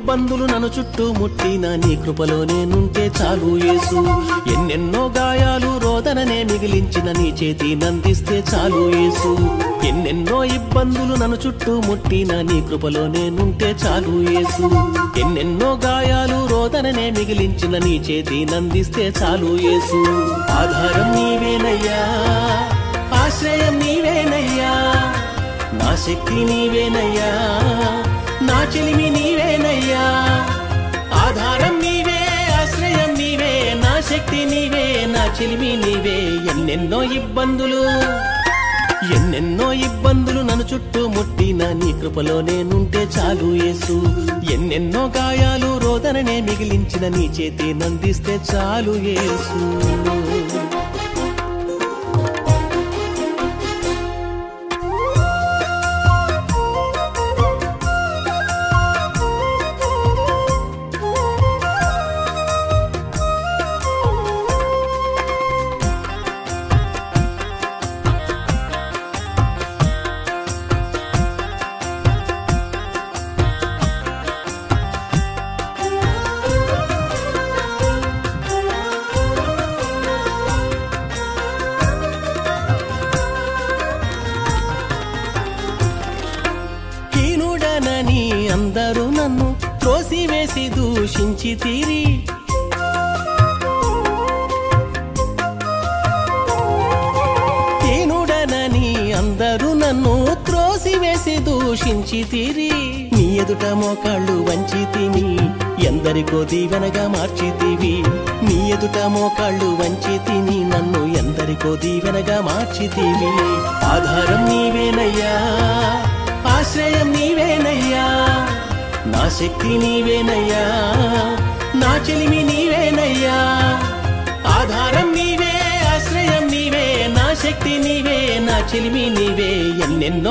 ఇబ్బందులు నన్ను చుట్టుముట్టిన నీ కృపలో నేనుంటే చాలు యేసు. ఎన్నెన్నో గాయాలు రోదననే మిగిలించిన నీ చేతి నందిస్తే చాలు యేసు. ఎన్నెన్నో ఇబ్బందులు నన్ను చుట్టుముట్టిన నీ కృపలో నేనుంటే చాలు యేసు. ఎన్నెన్నో గాయాలు రోదననే మిగిలించిన నీ చేతి నందిస్తే చాలు యేసు. ఆధారం నీవేనయ్యా, ఆశ్రయం నీవేనయ్యా, నా శక్తి నీవేనయ్యా, నా చెలిమి నీవేనయ్యా. ఆధారం నీవే, ఆశ్రయం నీవే, నా శక్తి నీవే, నా చెలిమి నీవే. ఎన్నెన్నో ఇబ్బందులు నన్ను చుట్టుముట్టిన నీ కృపలో నేనుంటే చాలు యేసు. ఎన్నెన్నో గాయాలు రోదననే మిగిలించిన నీ చేతి నందిస్తే చాలు యేసు. అందరూ నన్ను త్రోసివేసి దూషించి తీరి, హీనుడనని అందరూ నన్ను త్రోసివేసి దూషించి తీరి. నీ ఎదుట మోకాళ్ళు వంచి తిని ఎందరికో దీవెనగా మార్చితివి. నీ ఎదుట మోకాళ్ళు వంచి తిని నన్ను ఎందరికో దీవెనగా మార్చితివి. ఆధారం నీవేనయ్యా, ఆశ్రయం నీవేనయ్యా, నా శక్తి నీవేనయ్యా, నా చెలిమి నీవేనయ్యా. ఆధారం నీవే, ఆశ్రయం నీవే, నా శక్తి నీవే, నా చెలిమి నీవే. ఎన్నెన్నో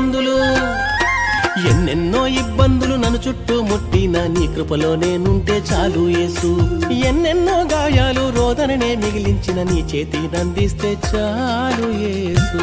ఇబ్బందులు నన్ను చుట్టుముట్టిన నీ కృపలో నేనుంటే చాలు యేసు. ఎన్నెన్నో గాయాలు రోదననే మిగిలించిన నీ చేతి నందిస్తే చాలు యేసు.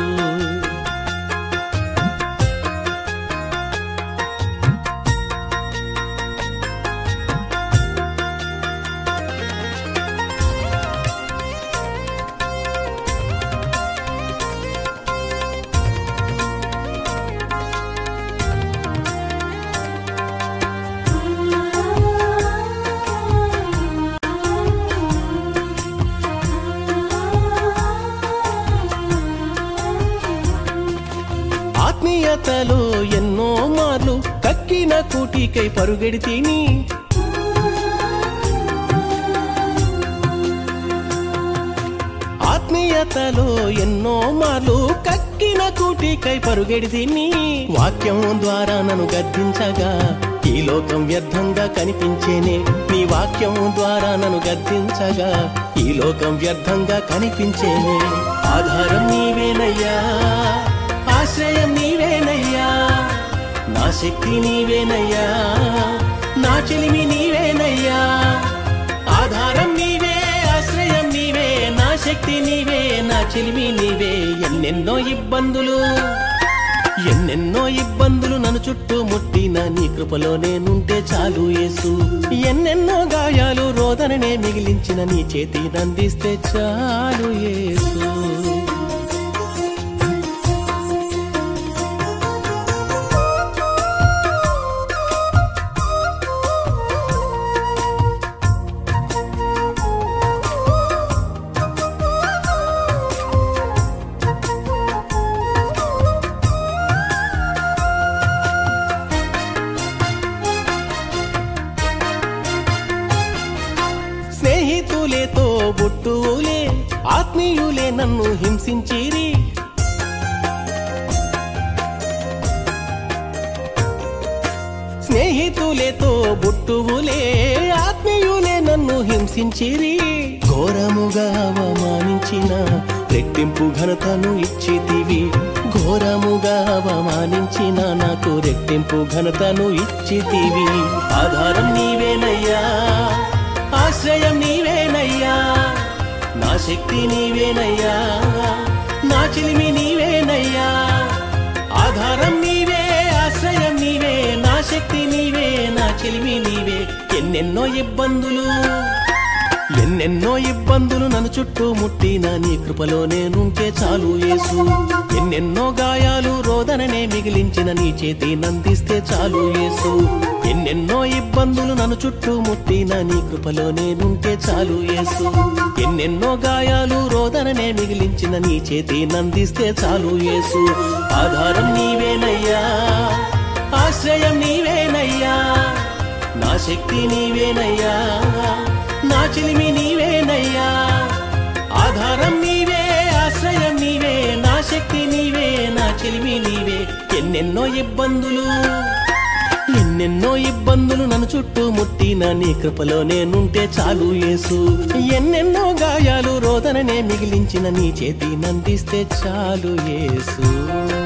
ఆత్మీయతలో ఎన్నో మార్లు కక్కిన కూటికై పరుగెడితిని. ఆత్మీయతలో ఎన్నో మార్లు కక్కిన కూటికై పరుగెడితిని. వాక్యం ద్వారా నన్ను గద్దించగా ఈ లోకం వ్యర్థంగా కనిపించేనే. నీ వాక్యం ద్వారా నన్ను గద్దించగా ఈ లోకం వ్యర్థంగా కనిపించేనే. ఆధారం నీవేనయ్యా, ఆశ్రయం నీవేనయ్యా, నా శక్తి నీవేనయ్యా, నా చెలిమి నీవేనయ్యా. ఆధారం నీవే, ఆశ్రయం నీవే, నా శక్తి నీవే, నా చెలిమి నీవే. ఎన్నెన్నో ఇబ్బందులు నన్ను చుట్టుముట్టిన నీ కృపలో నేనుంటే చాలు యేసు. ఎన్నెన్నో గాయాలు రోదననే మిగిలించిన నీ చేతి నందిస్తే చాలు యేసు. స్నేహితులేతో బుట్టువులే ఆత్మీయులే నన్ను హింసించిరి. స్నేహితులేతో బుట్టువులే ఆత్మీయులే నన్ను హింసించిరి. ఘోరముగా అవమానించిన రెట్టింపు ఘనతను ఇచ్చితివి. ఘోరముగా అవమానించిన నాకు రెట్టింపు ఘనతను ఇచ్చితివి. ఆధారం నీవేనయ్యా, ఆశ్రయం నీవేనయ్యా, నా శక్తి నీవేనయ్యా, నా చెలిమి నీవేనయ్యా. ఆధారం నీవే, ఆశ్రయం నీవే, నా శక్తి శక్తి నీవే నా చెలిమి నీవే ఎన్నెన్నో ఇబ్బందులు నన్ను చుట్టూ ముట్టిన నీ కృపలో నేనుంటే చాలు యేసు ఎన్నెన్నో గాయాలు రోదననే మిగిలించిన నీ చేతి నందిస్తే చాలు యేసు ఎన్నెన్నో ఇబ్బందులు నన్ను చుట్టూ ముట్టిన నీ కృపలో నేనుంటే చాలు యేసు ఎన్నెన్నో గాయాలు రోదననే మిగిలించిన నీ చేతి నందిస్తే చాలు యేసు ఆధారం నీవేనయ్యా ఆశ్రయం నీవేనయ్యా నా శక్తి నీవేనయ్యా నా చెలిమి నీవేనయ్యా ఆధారం నీవే ఆశ్రయం నీవే నా శక్తి నీవే నా చెలిమి నీవే ఎన్నెన్నో ఇబ్బందులు నన్ను చుట్టూ ముట్టిన నీ కృపలో నేనుంటే చాలు యేసు ఎన్నెన్నో గాయాలు రోదననే మిగిలించిన నీ చేతి నందిస్తే చాలు యేసు